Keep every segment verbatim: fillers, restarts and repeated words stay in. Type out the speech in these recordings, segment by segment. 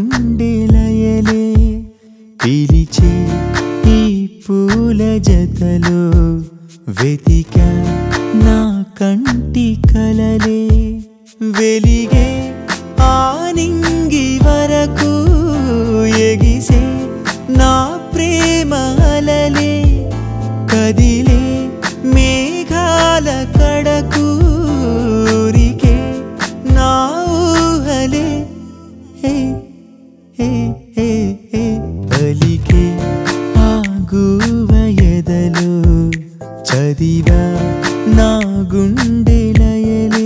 గుండె లయలే పిలిచే ఈ పూల జతలో వెతికా నా కంటి కలలే వెలిగే ఆనింగి వరకు ఎగిసే నా ప్రేమ అలలే కదిలే మేఘాల కడకు ఊరికే నా ఊహలే హే హే హే హే పలికే ఆగువ ఎదలో చదివా నా గుండె లయలే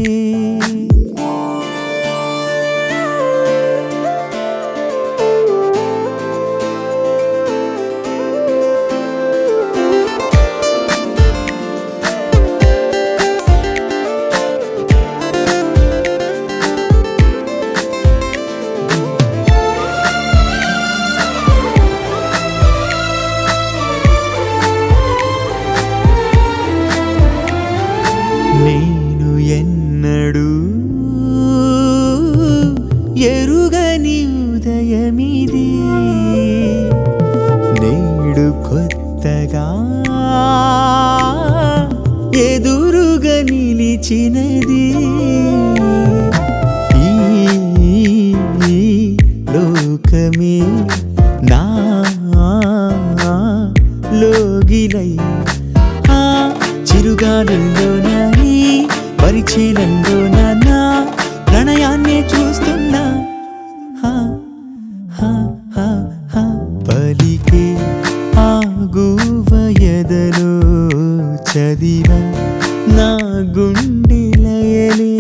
నేను ఎన్నడూ ఎరుగని ఉదయమిది నేడు కొత్తగా ఎదురుగా నిలిచినది ఈ లోకమే నా లోగిలై చిరుగాలుల్లోనా పరిచీలంలోనా నా ప్రణయాన్ని చూస్తున్నా హా హా హా హా పలికే ఆగువ ఎదలో చదివా నా గుండె లయలే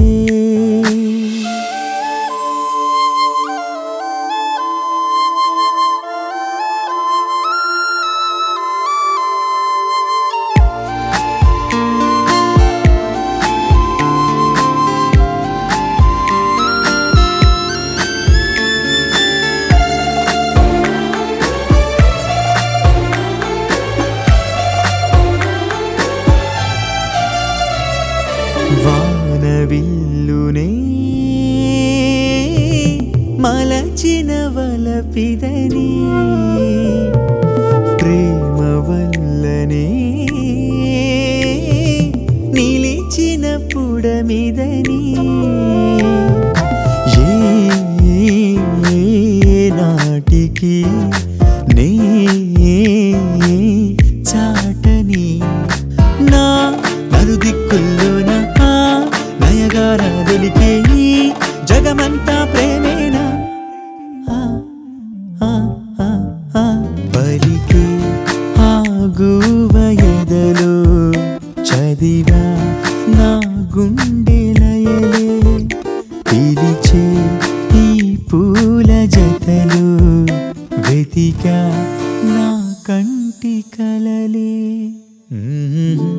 వానవిల్లునే మలచిన వలపిదని ప్రేమ వల్లనే నిలిచిన పుడమిదని ఏ నాటికి నే చాటని నా నలుదిక్కుల్లోన నయగారాదులికే జగమంతా ప్రేమేనా పలికే ఆగువ ఎదలో చదివా నా గుండె లయలే పిలిచే ఈ పూల జతలో వెతికా నా కంటి కలలే